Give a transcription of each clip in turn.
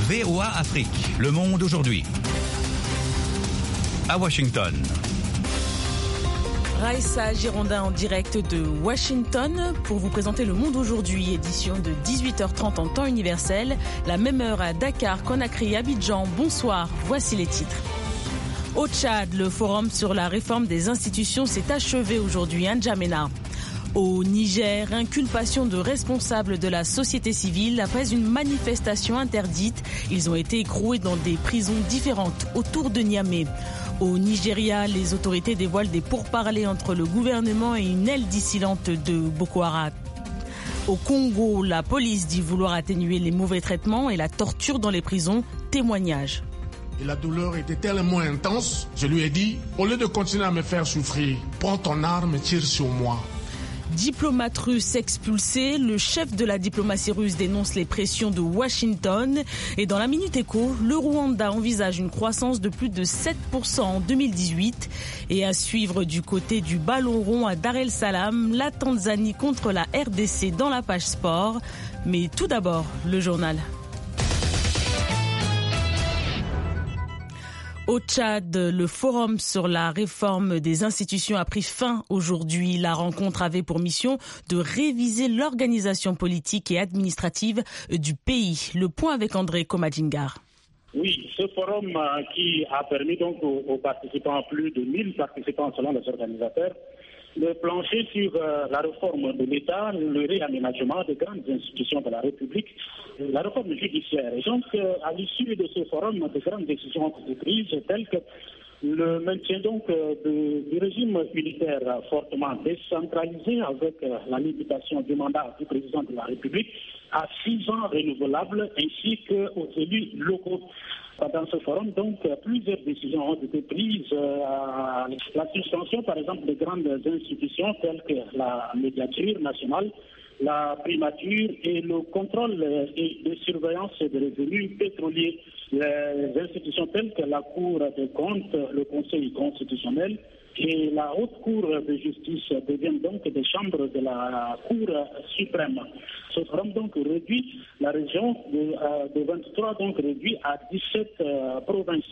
VOA Afrique, le monde aujourd'hui. À Washington. Raïssa Girondin en direct de Washington pour vous présenter Le Monde aujourd'hui, édition de 18h30 en temps universel, la même heure à Dakar, Conakry, Abidjan. Bonsoir, voici les titres. Au Tchad, le forum sur la réforme des institutions s'est achevé aujourd'hui à N'Djamena. Au Niger, inculpation de responsables de la société civile après une manifestation interdite. Ils ont été écroués dans des prisons différentes autour de Niamey. Au Nigeria, les autorités dévoilent des pourparlers entre le gouvernement et une aile dissidente de Boko Haram. Au Congo, la police dit vouloir atténuer les mauvais traitements et la torture dans les prisons. Témoignage. Et la douleur était tellement intense, je lui ai dit, au lieu de continuer à me faire souffrir, prends ton arme et tire sur moi. Diplomate russe expulsé, le chef de la diplomatie russe dénonce les pressions de Washington. Et dans la Minute Éco, le Rwanda envisage une croissance de plus de 7% en 2018. Et à suivre du côté du ballon rond à Dar el Salam, la Tanzanie contre la RDC dans la page sport. Mais tout d'abord, le journal. Au Tchad, le forum sur la réforme des institutions a pris fin aujourd'hui. La rencontre avait pour mission de réviser l'organisation politique et administrative du pays. Le point avec André Komadjingar. Oui, ce forum qui a permis donc aux participants, plus de 1000 participants selon les organisateurs, de plancher sur la réforme de l'État, le réaménagement des grandes institutions de la République, la réforme judiciaire. Et donc, à l'issue de ce forum, de grandes décisions ont été prises, telles que le maintien donc du régime unitaire fortement décentralisé avec la limitation du mandat du président de la République à 6 ans renouvelables ainsi qu'aux élus locaux. Dans ce forum, donc, plusieurs décisions ont été prises. La suspension, par exemple, de grandes institutions telles que la médiature nationale, la primature et le contrôle et de surveillance des revenus pétroliers. Les institutions telles que la Cour des comptes, le Conseil constitutionnel et la Haute Cour de justice deviennent donc des chambres de la Cour suprême. Ce forum donc réduit la région de 23 donc réduit à 17 provinces.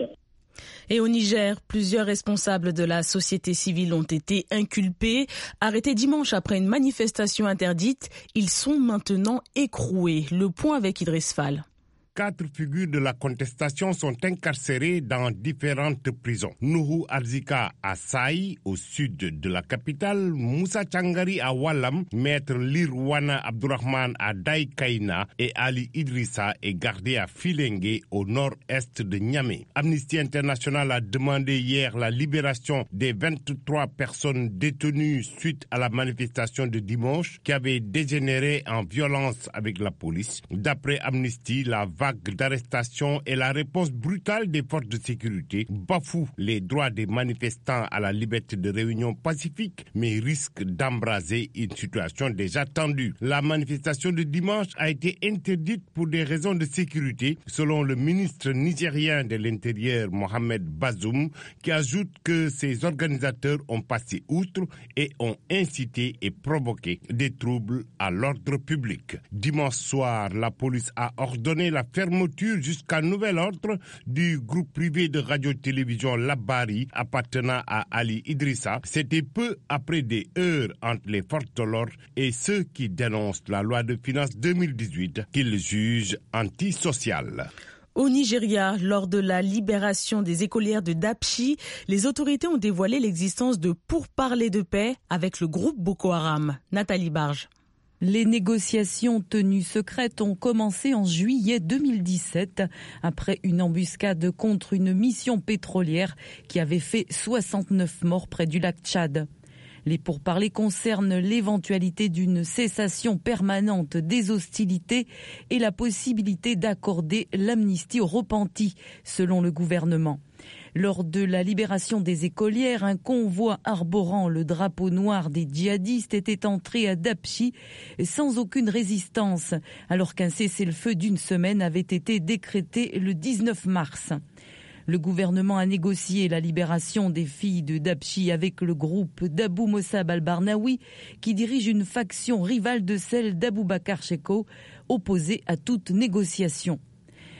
Et au Niger, plusieurs responsables de la société civile ont été inculpés. Arrêtés dimanche après une manifestation interdite, ils sont maintenant écroués. Le point avec Idriss Fall. 4 figures de la contestation sont incarcérées dans différentes prisons. Nuhu Arzika à Saï, au sud de la capitale, Moussa Changari à Wallam, Maître Lirwana Abdourahman à Daïkaina et Ali Idrissa est gardé à Filengue, au nord-est de Niamey. Amnesty International a demandé hier la libération des 23 personnes détenues suite à la manifestation de dimanche qui avait dégénéré en violence avec la police. D'après Amnesty, la vague d'arrestation et la réponse brutale des forces de sécurité bafouent les droits des manifestants à la liberté de réunion pacifique, mais risquent d'embraser une situation déjà tendue. La manifestation de dimanche a été interdite pour des raisons de sécurité, selon le ministre nigérien de l'Intérieur, Mohamed Bazoum, qui ajoute que ses organisateurs ont passé outre et ont incité et provoqué des troubles à l'ordre public. Dimanche soir, la police a ordonné la fermeture jusqu'à nouvel ordre du groupe privé de radio-télévision Labari appartenant à Ali Idrissa. C'était peu après des heures entre les forces de l'ordre et ceux qui dénoncent la loi de finances 2018 qu'ils jugent antisociale. Au Nigeria, lors de la libération des écolières de Dapchi, les autorités ont dévoilé l'existence de pourparlers de paix avec le groupe Boko Haram. Nathalie Barge. Les négociations tenues secrètes ont commencé en juillet 2017 après une embuscade contre une mission pétrolière qui avait fait 69 morts près du lac Tchad. Les pourparlers concernent l'éventualité d'une cessation permanente des hostilités et la possibilité d'accorder l'amnistie aux repentis, selon le gouvernement. Lors de la libération des écolières, un convoi arborant le drapeau noir des djihadistes était entré à Dapchi sans aucune résistance, alors qu'un cessez-le-feu d'une semaine avait été décrété le 19 mars. Le gouvernement a négocié la libération des filles de Dapchi avec le groupe d'Abou Mossab al-Barnaoui, qui dirige une faction rivale de celle d'Aboubacar Shekau, opposée à toute négociation.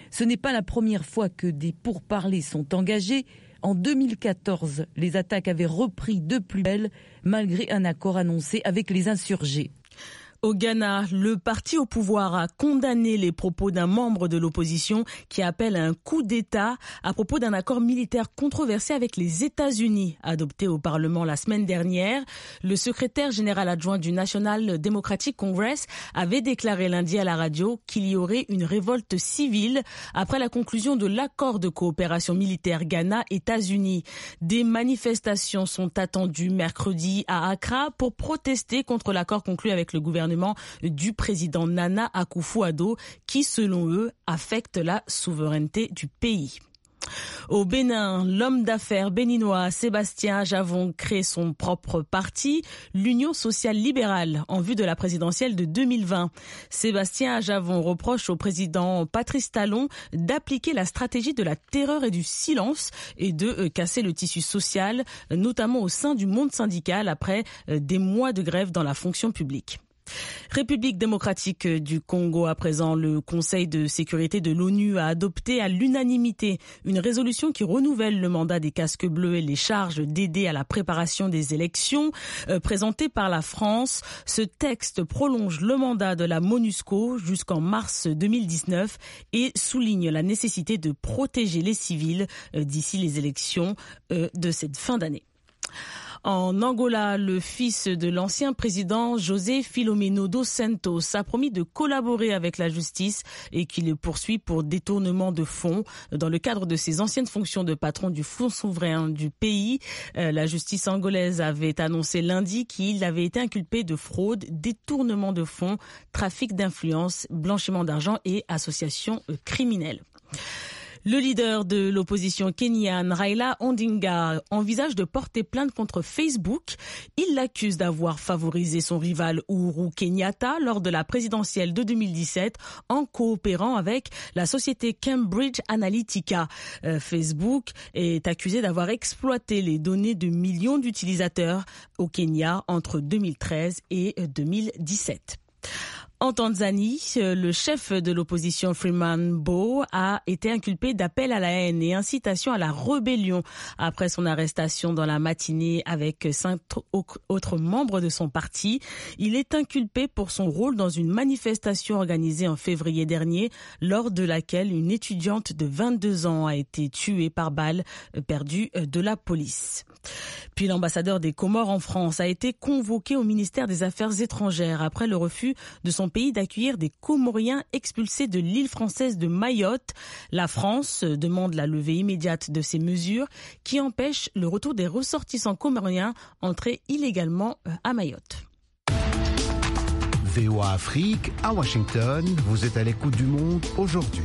Ce n'est pas la première fois que des pourparlers sont engagés. En 2014, les attaques avaient repris de plus belle malgré un accord annoncé avec les insurgés. Au Ghana, le parti au pouvoir a condamné les propos d'un membre de l'opposition qui appelle à un coup d'État à propos d'un accord militaire controversé avec les États-Unis, adopté au Parlement la semaine dernière. Le secrétaire général adjoint du National Democratic Congress avait déclaré lundi à la radio qu'il y aurait une révolte civile après la conclusion de l'accord de coopération militaire Ghana-États-Unis. Des manifestations sont attendues mercredi à Accra pour protester contre l'accord conclu avec le gouvernement du président Nana Akufo-Addo qui, selon eux, affecte la souveraineté du pays. Au Bénin, l'homme d'affaires béninois Sébastien Ajavong crée son propre parti, l'Union sociale libérale, en vue de la présidentielle de 2020. Sébastien Ajavong reproche au président Patrice Talon d'appliquer la stratégie de la terreur et du silence et de casser le tissu social, notamment au sein du monde syndical après des mois de grève dans la fonction publique. République démocratique du Congo, à présent, le Conseil de sécurité de l'ONU a adopté à l'unanimité une résolution qui renouvelle le mandat des casques bleus et les charges d'aider à la préparation des élections présentées par la France. Ce texte prolonge le mandat de la MONUSCO jusqu'en mars 2019 et souligne la nécessité de protéger les civils d'ici les élections de cette fin d'année. En Angola, le fils de l'ancien président José Filomeno dos Santos a promis de collaborer avec la justice et qu'il le poursuit pour détournement de fonds. Dans le cadre de ses anciennes fonctions de patron du fonds souverain du pays, la justice angolaise avait annoncé lundi qu'il avait été inculpé de fraude, détournement de fonds, trafic d'influence, blanchiment d'argent et association criminelle. Le leader de l'opposition kenyane, Raila Odinga, envisage de porter plainte contre Facebook. Il l'accuse d'avoir favorisé son rival Uhuru Kenyatta lors de la présidentielle de 2017 en coopérant avec la société Cambridge Analytica. Facebook est accusé d'avoir exploité les données de millions d'utilisateurs au Kenya entre 2013 et 2017. En Tanzanie, le chef de l'opposition Freeman Mbowe a été inculpé d'appel à la haine et incitation à la rébellion après son arrestation dans la matinée avec 5 autres membres de son parti. Il est inculpé pour son rôle dans une manifestation organisée en février dernier, lors de laquelle une étudiante de 22 ans a été tuée par balle perdue de la police. Puis l'ambassadeur des Comores en France a été convoqué au ministère des Affaires étrangères après le refus de son pays d'accueillir des Comoriens expulsés de l'île française de Mayotte. La France demande la levée immédiate de ces mesures qui empêchent le retour des ressortissants comoriens entrés illégalement à Mayotte. VOA Afrique, à Washington, vous êtes à l'écoute du monde aujourd'hui.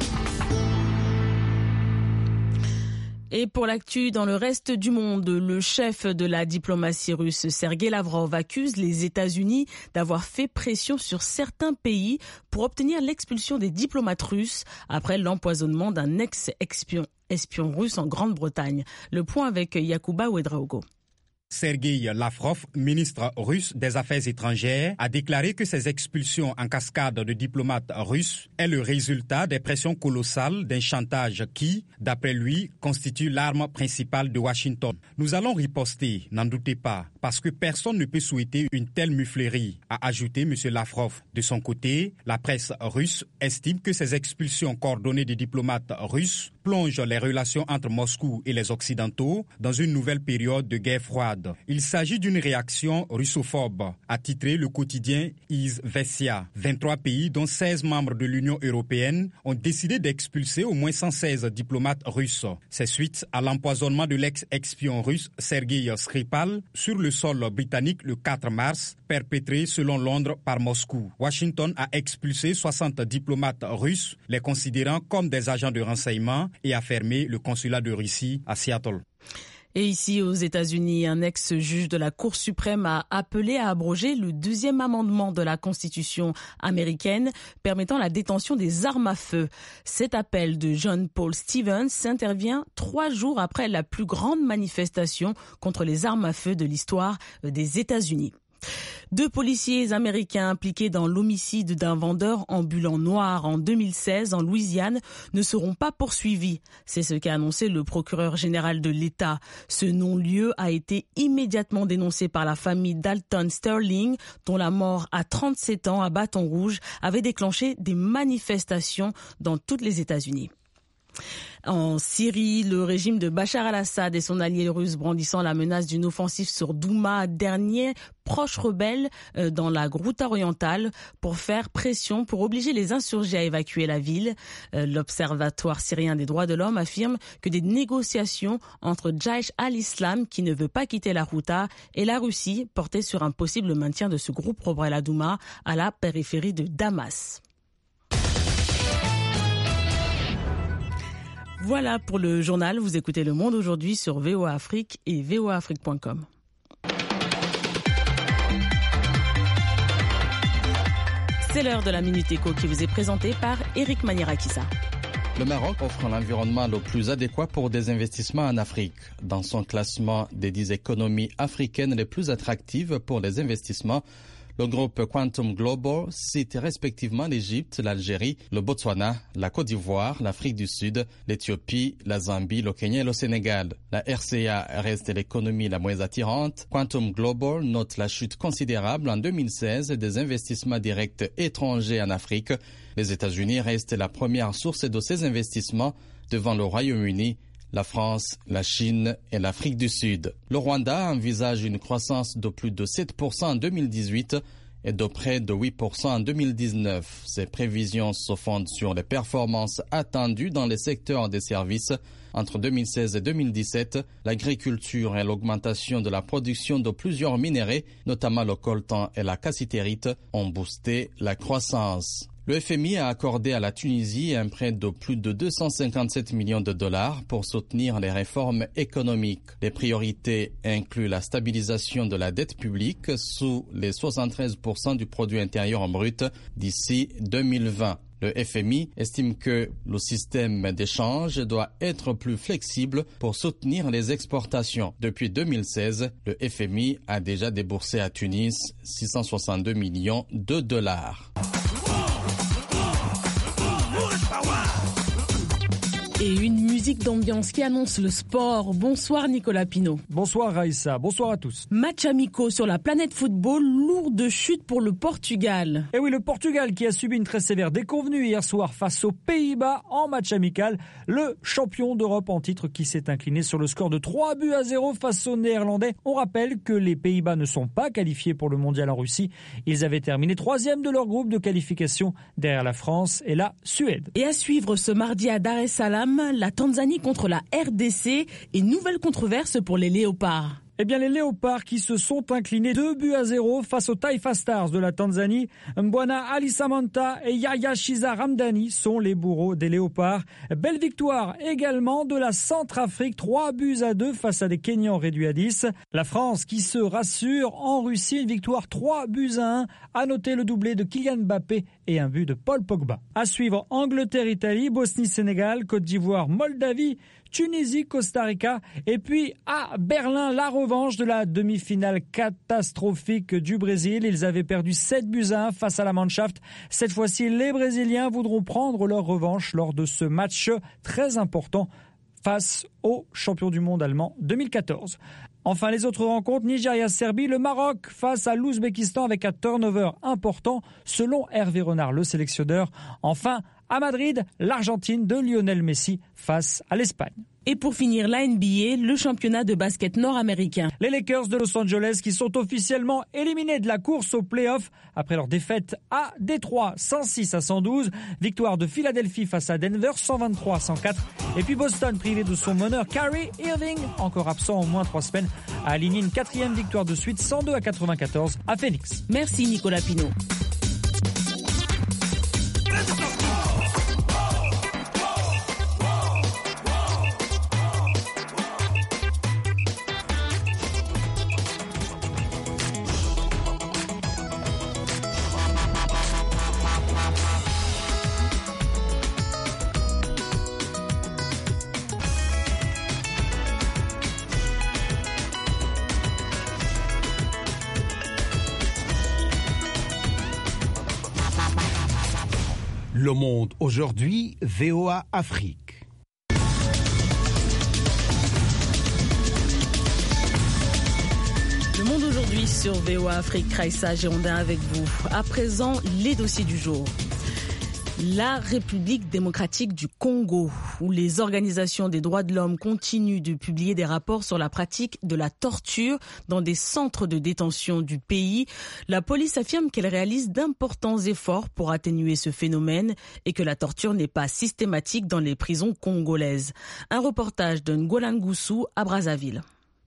Et pour l'actu dans le reste du monde, le chef de la diplomatie russe, Sergei Lavrov, accuse les États-Unis d'avoir fait pression sur certains pays pour obtenir l'expulsion des diplomates russes après l'empoisonnement d'un ex-espion russe en Grande-Bretagne. Le point avec Yacouba Ouedraogo. Sergei Lavrov, ministre russe des Affaires étrangères, a déclaré que ces expulsions en cascade de diplomates russes est le résultat des pressions colossales d'un chantage qui, d'après lui, constitue l'arme principale de Washington. Nous allons riposter, n'en doutez pas, parce que personne ne peut souhaiter une telle muflerie, a ajouté M. Lavrov. De son côté, la presse russe estime que ces expulsions coordonnées de diplomates russes plongent les relations entre Moscou et les Occidentaux dans une nouvelle période de guerre froide. Il s'agit d'une réaction russophobe, a titré le quotidien Izvestia. 23 pays, dont 16 membres de l'Union européenne, ont décidé d'expulser au moins 116 diplomates russes. C'est suite à l'empoisonnement de l'ex-espion russe Sergei Skripal sur le sol britannique le 4 mars, perpétré selon Londres par Moscou. Washington a expulsé 60 diplomates russes, les considérant comme des agents de renseignement, et a fermé le consulat de Russie à Seattle. Et ici, aux États-Unis, un ex-juge de la Cour suprême a appelé à abroger le 2e amendement de la Constitution américaine permettant la détention des armes à feu. Cet appel de John Paul Stevens intervient 3 jours après la plus grande manifestation contre les armes à feu de l'histoire des États-Unis. 2 policiers américains impliqués dans l'homicide d'un vendeur ambulant noir en 2016 en Louisiane ne seront pas poursuivis. C'est ce qu'a annoncé le procureur général de l'État. Ce non-lieu a été immédiatement dénoncé par la famille Dalton Sterling, dont la mort à 37 ans à Bâton Rouge avait déclenché des manifestations dans tous les États-Unis. En Syrie, le régime de Bachar al-Assad et son allié russe brandissant la menace d'une offensive sur Douma, dernier proche rebelle dans la Ghouta orientale, pour faire pression pour obliger les insurgés à évacuer la ville. L'Observatoire syrien des droits de l'homme affirme que des négociations entre Jaïch al-Islam, qui ne veut pas quitter la Ghouta, et la Russie portaient sur un possible maintien de ce groupe rebelle à Douma, à la périphérie de Damas. Voilà pour le journal. Vous écoutez Le Monde aujourd'hui sur VOA Afrique et voaafrique.com. C'est l'heure de la Minute Éco qui vous est présentée par Eric Manirakissa. Le Maroc offre l'environnement le plus adéquat pour des investissements en Afrique. Dans son classement des 10 économies africaines les plus attractives pour les investissements, le groupe Quantum Global cite respectivement l'Égypte, l'Algérie, le Botswana, la Côte d'Ivoire, l'Afrique du Sud, l'Éthiopie, la Zambie, le Kenya et le Sénégal. La RCA reste l'économie la moins attirante. Quantum Global note la chute considérable en 2016 des investissements directs étrangers en Afrique. Les États-Unis restent la première source de ces investissements devant le Royaume-Uni, la France, la Chine et l'Afrique du Sud. Le Rwanda envisage une croissance de plus de 7% en 2018 et de près de 8% en 2019. Ces prévisions se fondent sur les performances attendues dans les secteurs des services. Entre 2016 et 2017, l'agriculture et l'augmentation de la production de plusieurs minéraux, notamment le coltan et la cassitérite, ont boosté la croissance. Le FMI a accordé à la Tunisie un prêt de plus de 257 millions de dollars pour soutenir les réformes économiques. Les priorités incluent la stabilisation de la dette publique sous les 73% du produit intérieur brut d'ici 2020. Le FMI estime que le système d'échange doit être plus flexible pour soutenir les exportations. Depuis 2016, le FMI a déjà déboursé à Tunis 662 millions de dollars. Et une musique d'ambiance qui annonce le sport. Bonsoir Nicolas Pinault. Bonsoir Raïssa, bonsoir à tous. Match amicaux sur la planète football, lourde chute pour le Portugal. Et oui, le Portugal qui a subi une très sévère déconvenue hier soir face aux Pays-Bas en match amical. Le champion d'Europe en titre qui s'est incliné sur le score de 3-0 face aux Néerlandais. On rappelle que les Pays-Bas ne sont pas qualifiés pour le mondial en Russie. Ils avaient terminé 3e de leur groupe de qualification derrière la France et la Suède. Et à suivre ce mardi à Dar es Salaam, la Tanzanie contre la RDC et nouvelle controverse pour les Léopards. Eh bien, les Léopards qui se sont inclinés 2-0 face aux Taifa Stars de la Tanzanie. Mbwana Ali Samanta et Yaya Shiza Ramdani sont les bourreaux des Léopards. Belle victoire également de la Centrafrique, 3-2 face à des Kenyans réduits à 10. La France qui se rassure en Russie, une victoire 3-1. À noter le doublé de Kylian Mbappé et un but de Paul Pogba. À suivre Angleterre-Italie, Bosnie-Sénégal, Côte d'Ivoire, Moldavie, Tunisie, Costa Rica et puis à Berlin, la revanche de la demi-finale catastrophique du Brésil. Ils avaient perdu 7-1 face à la Mannschaft. Cette fois-ci, les Brésiliens voudront prendre leur revanche lors de ce match très important face aux champions du monde allemand 2014. Enfin, les autres rencontres, Nigeria-Serbie, le Maroc face à l'Ouzbékistan avec un turnover important selon Hervé Renard, le sélectionneur. Enfin, à Madrid, l'Argentine de Lionel Messi face à l'Espagne. Et pour finir, la NBA, le championnat de basket nord-américain. Les Lakers de Los Angeles qui sont officiellement éliminés de la course aux playoffs après leur défaite à Détroit 106-112. Victoire de Philadelphie face à Denver 123-104. Et puis Boston, privé de son meneur Kyrie Irving, encore absent au moins 3 semaines, a aligné une 4e victoire de suite 102-94 à Phoenix. Merci Nicolas Pinault. Le Monde aujourd'hui, VOA Afrique. Le Monde aujourd'hui sur VOA Afrique, Raissa Girondin avec vous. À présent, les dossiers du jour. La République démocratique du Congo, où les organisations des droits de l'homme continuent de publier des rapports sur la pratique de la torture dans des centres de détention du pays. La police affirme qu'elle réalise d'importants efforts pour atténuer ce phénomène et que la torture n'est pas systématique dans les prisons congolaises. Un reportage de Ngola Ngoussou à Brazzaville.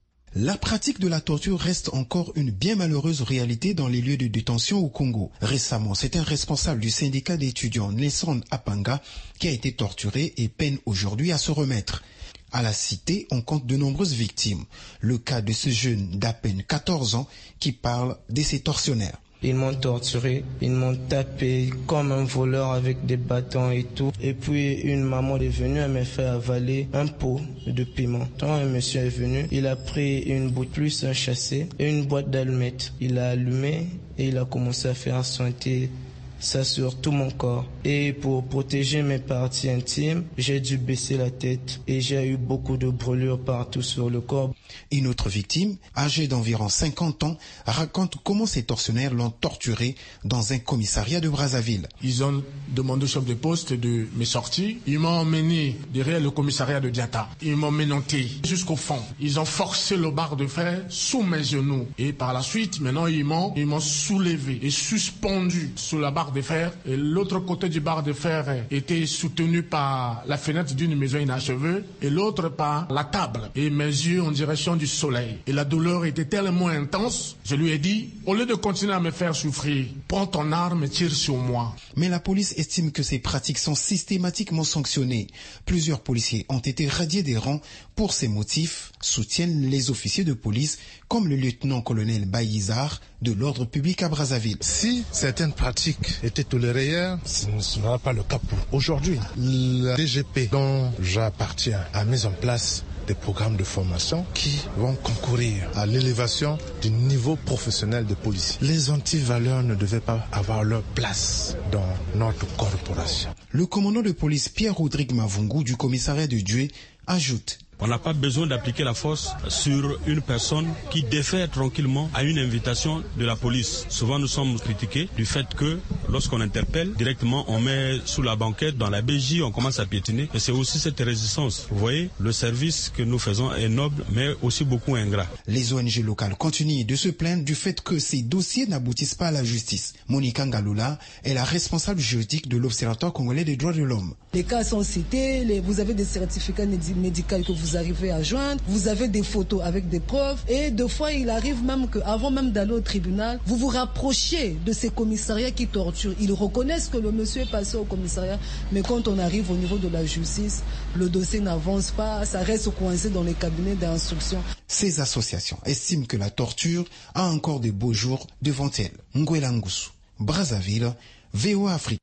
La pratique de la torture reste encore une bien malheureuse réalité dans les lieux de détention au Congo. Récemment, c'est un responsable du syndicat d'étudiants, Nelson Apanga, qui a été torturé et peine aujourd'hui à se remettre. À la cité, on compte de nombreuses victimes. Le cas de ce jeune d'à peine 14 ans qui parle de ses tortionnaires. Ils m'ont torturé, ils m'ont tapé comme un voleur avec des bâtons et tout. Et puis une maman est venue, elle m'a fait avaler un pot de piment. Quand un monsieur est venu, il a pris une boîte plus un chassé et une boîte d'allumettes. Il a allumé et il a commencé à faire sointer ça sur tout mon corps. Et pour protéger mes parties intimes, j'ai dû baisser la tête et j'ai eu beaucoup de brûlures partout sur le corps. Une autre victime, âgée d'environ 50 ans, raconte comment ses tortionnaires l'ont torturé dans un commissariat de Brazzaville. Ils ont demandé au chef de poste de me sortir. Ils m'ont emmené derrière le commissariat de Diata. Ils m'ont menotté jusqu'au fond. Ils ont forcé le barre de fer sous mes genoux. Et par la suite, maintenant, ils m'ont soulevé et suspendu sous la barre de fer. Et l'autre côté du barre de fer était soutenu par la fenêtre d'une maison inachevée et l'autre par la table. Et mes yeux en direction du soleil. Et la douleur était tellement intense, je lui ai dit, au lieu de continuer à me faire souffrir, prends ton arme et tire sur moi. Mais la police estime que ces pratiques sont systématiquement sanctionnées. Plusieurs policiers ont été radiés des rangs pour ces motifs, soutiennent les officiers de police, comme le lieutenant-colonel Bayizar de l'ordre public à Brazzaville. Si certaines pratiques étaient tolérées hier, ce ne sera pas le cas pour aujourd'hui. La DGP dont j'appartiens a mis en place des programmes de formation qui vont concourir à l'élévation du niveau professionnel des policiers. Les antivaleurs ne devaient pas avoir leur place dans notre corporation. Le commandant de police Pierre-Rodrigue Mavungu du commissariat de Dieu ajoute: on n'a pas besoin d'appliquer la force sur une personne qui défère tranquillement à une invitation de la police. Souvent, nous sommes critiqués du fait que lorsqu'on interpelle, directement, on met sous la banquette, dans la BJ, on commence à piétiner. Et c'est aussi cette résistance. Vous voyez, le service que nous faisons est noble, mais aussi beaucoup ingrat. Les ONG locales continuent de se plaindre du fait que ces dossiers n'aboutissent pas à la justice. Monica Ngalula est la responsable juridique de l'Observatoire congolais des droits de l'homme. Les cas sont cités, vous avez des certificats médicaux que vous arrivez à joindre, vous avez des photos avec des preuves et deux fois il arrive même qu'avant même d'aller au tribunal, vous vous rapprochiez de ces commissariats qui torturent. Ils reconnaissent que le monsieur est passé au commissariat, mais quand on arrive au niveau de la justice, le dossier n'avance pas, ça reste coincé dans les cabinets d'instruction. Ces associations estiment que la torture a encore de beaux jours devant elle. Ngola Ngoussou, Brazzaville, VOA Afrique.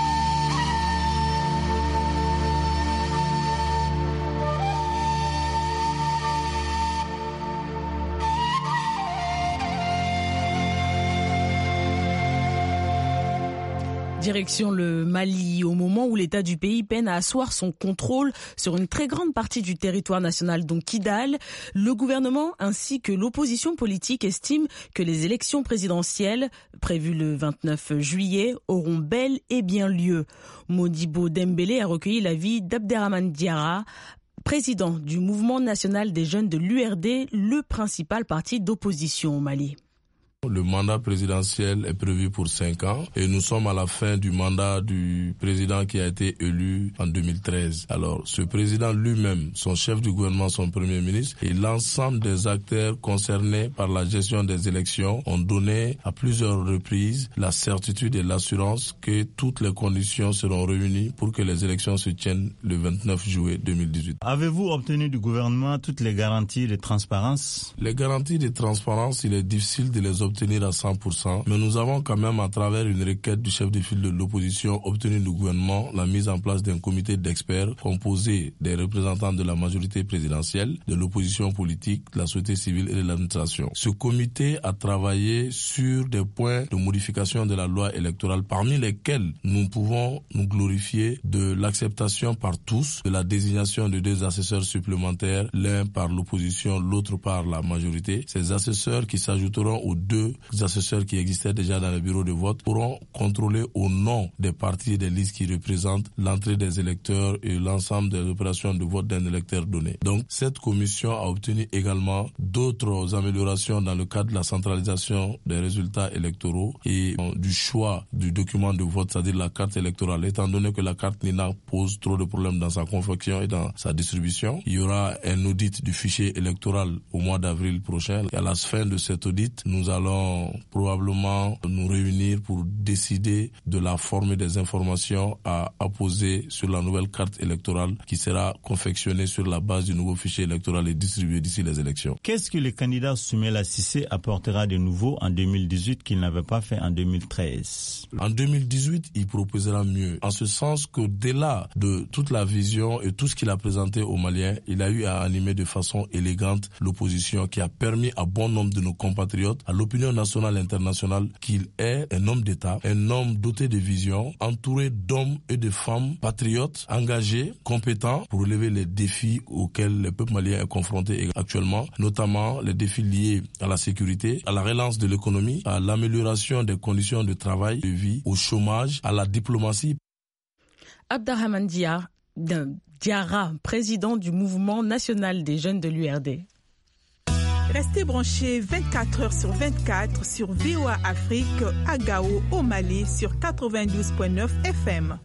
Direction le Mali, au moment où l'État du pays peine à asseoir son contrôle sur une très grande partie du territoire national, dont Kidal, le gouvernement ainsi que l'opposition politique estiment que les élections présidentielles, prévues le 29 juillet, auront bel et bien lieu. Modibo Dembélé a recueilli l'avis d'Abderrahmane Diarra, président du Mouvement national des jeunes de l'URD, le principal parti d'opposition au Mali. Le mandat présidentiel est prévu pour 5 ans et nous sommes à la fin du mandat du président qui a été élu en 2013. Alors, ce président lui-même, son chef du gouvernement, son premier ministre et l'ensemble des acteurs concernés par la gestion des élections ont donné à plusieurs reprises la certitude et l'assurance que toutes les conditions seront réunies pour que les élections se tiennent le 29 juillet 2018. Avez-vous obtenu du gouvernement toutes les garanties de transparence? Les garanties de transparence, il est difficile de les obtenir obtenir à 100%, mais nous avons quand même, à travers une requête du chef de file de l'opposition, obtenu du gouvernement la mise en place d'un comité d'experts composé des représentants de la majorité présidentielle, de l'opposition politique, de la société civile et de l'administration. Ce comité a travaillé sur des points de modification de la loi électorale, parmi lesquels nous pouvons nous glorifier de l'acceptation par tous de la désignation de 2 assesseurs supplémentaires, l'un par l'opposition, l'autre par la majorité. Ces assesseurs qui s'ajouteront aux 2 assesseurs qui existaient déjà dans les bureaux de vote pourront contrôler au nom des partis et des listes qui représentent l'entrée des électeurs et l'ensemble des opérations de vote d'un électeur donné. Donc cette commission a obtenu également d'autres améliorations dans le cadre de la centralisation des résultats électoraux et du choix du document de vote, c'est-à-dire la carte électorale. Étant donné que la carte NINA pose trop de problèmes dans sa confection et dans sa distribution, il y aura un audit du fichier électoral au mois d'avril prochain. Et à la fin de cet audit, nous allons probablement nous réunir pour décider de la forme des informations à apposer sur la nouvelle carte électorale qui sera confectionnée sur la base du nouveau fichier électoral et distribuée d'ici les élections. Qu'est-ce que le candidat Soumaïla Cissé apportera de nouveau en 2018 qu'il n'avait pas fait en 2013? En 2018, il proposera mieux, en ce sens qu'au-delà de toute la vision et tout ce qu'il a présenté aux Maliens, il a eu à animer de façon élégante l'opposition qui a permis à bon nombre de nos compatriotes, à l'opinion nationale et internationale, qu'il est un homme d'État, un homme doté de vision, entouré d'hommes et de femmes patriotes, engagés, compétents pour relever les défis auxquels le peuple malien est confronté actuellement, notamment les défis liés à la sécurité, à la relance de l'économie, à l'amélioration des conditions de travail, de vie, au chômage, à la diplomatie. Abdrahmane Diarra, président du mouvement national des jeunes de l'URD. Restez branchés 24 heures sur 24 sur VOA Afrique à Gao, au Mali, sur 92.9 FM.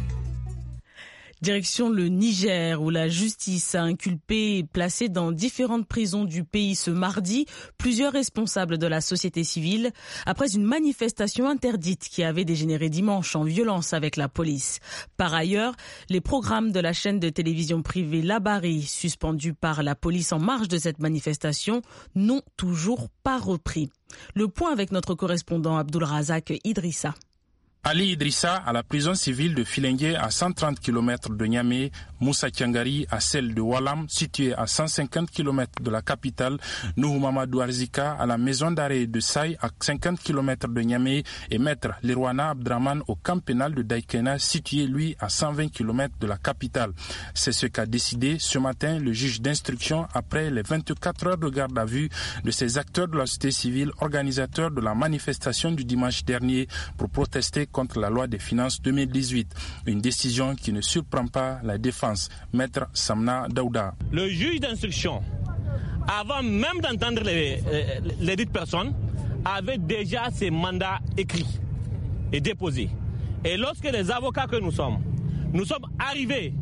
Direction le Niger, où la justice a inculpé et placé dans différentes prisons du pays ce mardi plusieurs responsables de la société civile après une manifestation interdite qui avait dégénéré dimanche en violence avec la police. Par ailleurs, les programmes de la chaîne de télévision privée Labari, suspendus par la police en marge de cette manifestation, n'ont toujours pas repris. Le point avec notre correspondant Abdulrazak Idrissa. Ali Idrissa à la prison civile de Filengue à 130 km de Niamey, Moussa Tiangari à celle de Walam située à 150 km de la capitale, Nuhu Mamadou Arzika à la maison d'arrêt de Saï à 50 km de Niamey et maître Lirwana Abdraman au camp pénal de Daikena situé lui à 120 km de la capitale. C'est ce qu'a décidé ce matin le juge d'instruction après les 24 heures de garde à vue de ces acteurs de la société civile organisateurs de la manifestation du dimanche dernier pour protester contre la loi des finances 2018. Une décision qui ne surprend pas la défense. Maître Samna Daouda. Le juge d'instruction, avant même d'entendre les dites personnes, avait déjà ses mandats écrits et déposés. Et lorsque les avocats que nous sommes arrivés,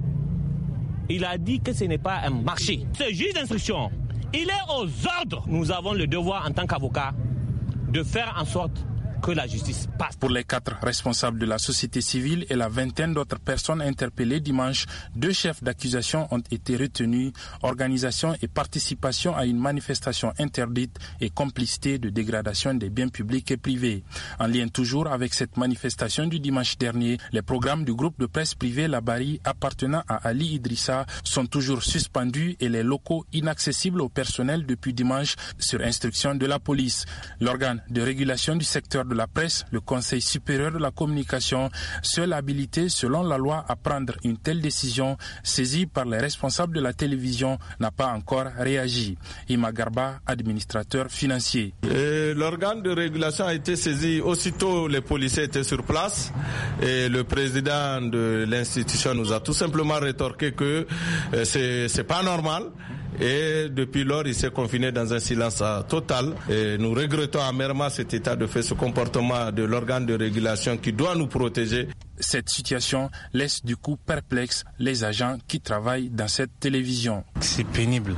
il a dit que ce n'est pas un marché. Ce juge d'instruction, il est aux ordres. Nous avons le devoir en tant qu'avocats de faire en sorte que la justice passe. Pour les 4 responsables de la société civile et la vingtaine d'autres personnes interpellées dimanche, 2 chefs d'accusation ont été retenus, organisation et participation à une manifestation interdite et complicité de dégradation des biens publics et privés. En lien toujours avec cette manifestation du dimanche dernier, les programmes du groupe de presse privé Labari appartenant à Ali Idrissa sont toujours suspendus et les locaux inaccessibles au personnel depuis dimanche sur instruction de la police. L'organe de régulation du secteur de la presse, le Conseil supérieur de la communication, seul habilité selon la loi à prendre une telle décision, saisi par les responsables de la télévision, n'a pas encore réagi. Ima Garba, administrateur financier. L'organe de régulation a été saisi aussitôt les policiers étaient sur place et le président de l'institution nous a tout simplement rétorqué que c'est pas normal. Et depuis lors, il s'est confiné dans un silence total. Et nous regrettons amèrement cet état de fait, ce comportement de l'organe de régulation qui doit nous protéger. Cette situation laisse du coup perplexes les agents qui travaillent dans cette télévision. C'est pénible.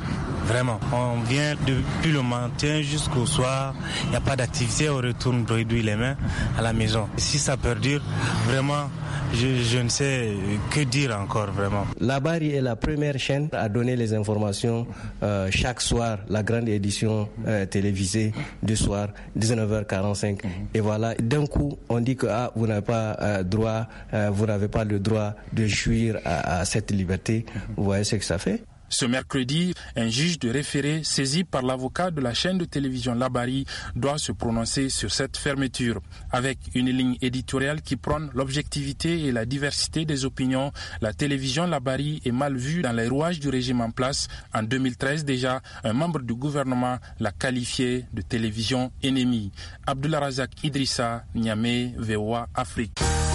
vraiment. On vient depuis le matin jusqu'au soir, il n'y a pas d'activité, on retourne réduire les mains à la maison. Si ça perdure, vraiment, je ne sais que dire encore vraiment. La Bari est la première chaîne à donner les informations chaque soir, la grande édition télévisée du soir, 19h45. Et voilà, d'un coup, on dit que vous n'avez pas droit, vous n'avez pas le droit de jouir à cette liberté. Vous voyez ce que ça fait? Ce mercredi, un juge de référé saisi par l'avocat de la chaîne de télévision Labari doit se prononcer sur cette fermeture. Avec une ligne éditoriale qui prône l'objectivité et la diversité des opinions, la télévision Labari est mal vue dans les rouages du régime en place. En 2013 déjà, un membre du gouvernement l'a qualifiée de télévision ennemie. Abdullah Razak Idrissa, Niamey, VOA Afrique.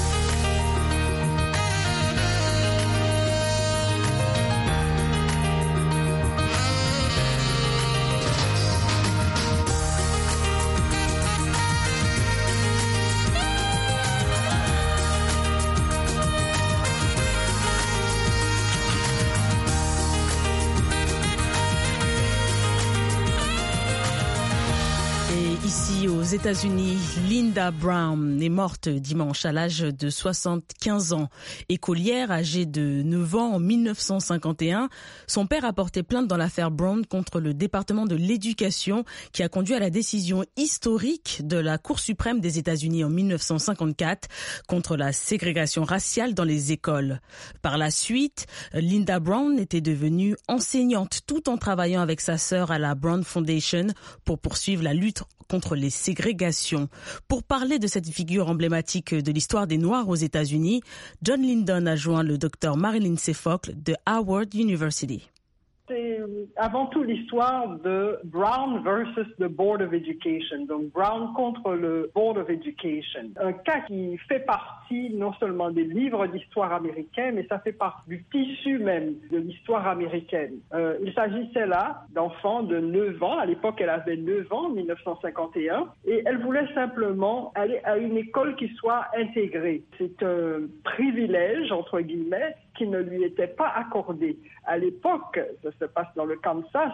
Aux États-Unis, Linda Brown est morte dimanche à l'âge de 75 ans. Écolière âgée de 9 ans en 1951, son père a porté plainte dans l'affaire Brown contre le département de l'éducation qui a conduit à la décision historique de la Cour suprême des États-Unis en 1954 contre la ségrégation raciale dans les écoles. Par la suite, Linda Brown était devenue enseignante tout en travaillant avec sa sœur à la Brown Foundation pour poursuivre la lutte contre les ségrégations. Pour parler de cette figure emblématique de l'histoire des Noirs aux États-Unis, John Lyndon a joint le docteur Marilyn Sefocle de Howard University. C'est avant tout l'histoire de Brown versus the Board of Education, donc Brown contre le Board of Education. Un cas qui fait partie non seulement des livres d'histoire américains, mais ça fait partie du tissu même de l'histoire américaine. Il s'agissait là d'enfants de 9 ans, à l'époque elle avait 9 ans, en 1951, et elle voulait simplement aller à une école qui soit intégrée. C'est un privilège, entre guillemets, qui ne lui était pas accordé. À l'époque, ça se passe dans le Kansas,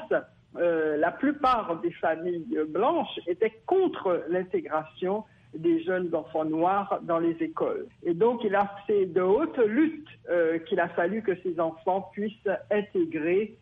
la plupart des familles blanches étaient contre l'intégration des jeunes enfants noirs dans les écoles. Et donc, c'est de haute lutte qu'il a fallu que ces enfants puissent intégrer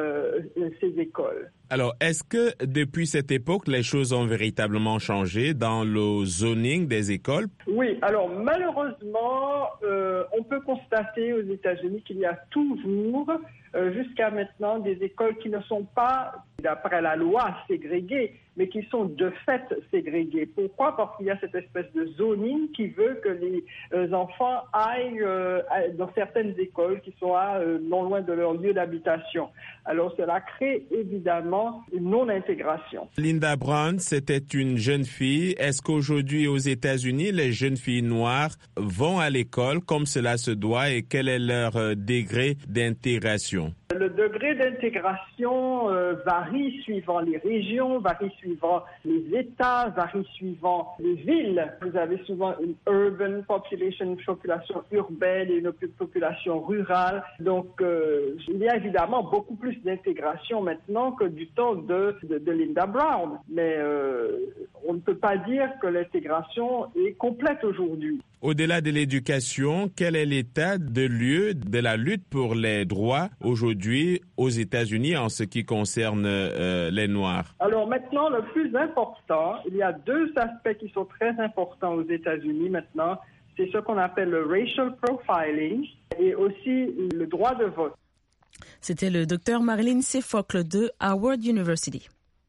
ces écoles. Alors, est-ce que depuis cette époque, les choses ont véritablement changé dans le zoning des écoles? Oui, alors malheureusement, on peut constater aux États-Unis qu'il y a toujours, jusqu'à maintenant, des écoles qui ne sont pas, d'après la loi, ségrégées, mais qui sont de fait ségrégées. Pourquoi? Parce qu'il y a cette espèce de zoning qui veut que les enfants aillent dans certaines écoles qui sont non loin de leur lieu d'habitation. Alors cela crée évidemment une non-intégration. Linda Brown, c'était une jeune fille. Est-ce qu'aujourd'hui aux États-Unis, les jeunes filles noires vont à l'école comme cela se doit et quel est leur degré d'intégration? Le degré d'intégration varie suivant les régions, varie suivant les États, varie suivant les villes. Vous avez souvent une urban population, une population urbaine et une population rurale. Donc, il y a évidemment beaucoup plus d'intégration maintenant que du temps de Linda Brown. Mais on ne peut pas dire que l'intégration est complète aujourd'hui. Au-delà de l'éducation, quel est l'état de lieu de la lutte pour les droits aujourd'hui aux États-Unis en ce qui concerne les Noirs? Alors maintenant, le plus important, il y a deux aspects qui sont très importants aux États-Unis maintenant. C'est ce qu'on appelle le racial profiling et aussi le droit de vote. C'était le docteur Marilyn Sefocle de Howard University.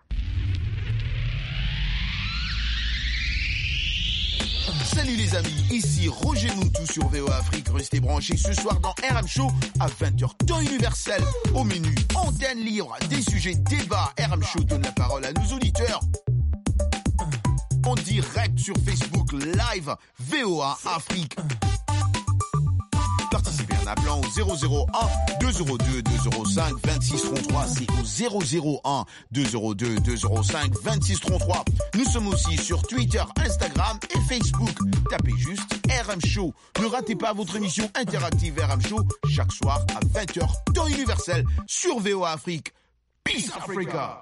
Salut les amis, ici Roger Moutou sur VOA Afrique. Restez branchés ce soir dans RM Show à 20h, temps universel. Au menu, antenne libre, des sujets, débats. RM Show donne la parole à nos auditeurs. En direct sur Facebook Live, VOA Afrique. Participez en appelant au 001 202 205 26 33. C'est au 001 202 205 26 33. Nous sommes aussi sur Twitter, Instagram et Facebook. Tapez juste RM Show. Ne ratez pas votre émission interactive RM Show chaque soir à 20h, temps universel sur VOA Afrique. Peace Africa.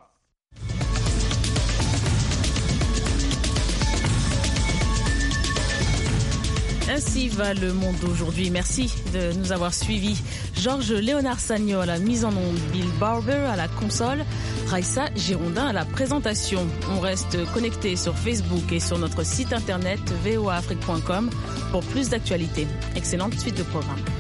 Ainsi va le monde aujourd'hui. Merci de nous avoir suivis. Georges Léonard Sagno à la mise en onde, Bill Barber à la console, Raissa Girondin à la présentation. On reste connecté sur Facebook et sur notre site internet voaafrique.com pour plus d'actualités. Excellente suite de programme.